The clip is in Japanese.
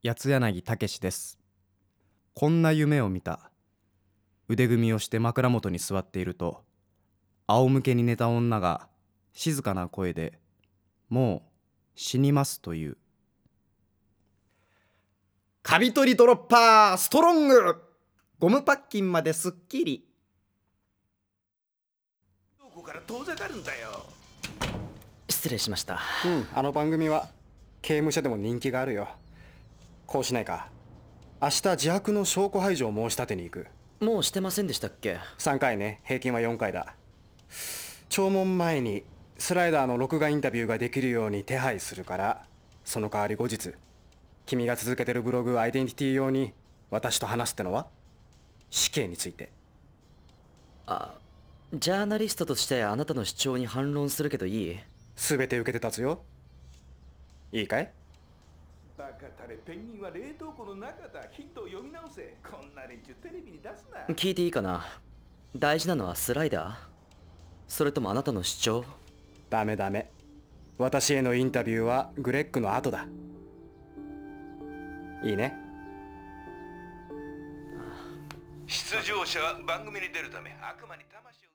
八柳武です。こんな夢を見た。腕組みをして枕元に座っていると、仰向けに寝た女が静かな声で、もう死にますという。カビ取りドロッパーストロング、ゴムパッキンまですっきり。 どこから遠ざかるんだよ。 失礼しました。 あの番組は刑務所でも人気があるよ。こうしないか。明日自白の証拠排除を申し立てに行く。 もうしてませんでしたっけ？ 3回ね、平均は4回だ。聴聞前にスライダーの録画インタビューができるように手配するから、その代わり後日君が続けてるブログアイデンティティ用に私と話すってのは死刑について。 ジャーナリストとしてあなたの主張に反論するけどいい？ 全て受けて立つよ。いいかい？ バカたれ、ペンギンは冷凍庫の中だ。ヒットを読み直せ。こんな連中テレビに出すな。 聞いていいかな？大事なのはスライダー？それともあなたの主張？ ダメダメ。私へのインタビューはグレッグの後だ。いいね。 出場者は番組に出るため悪魔に魂を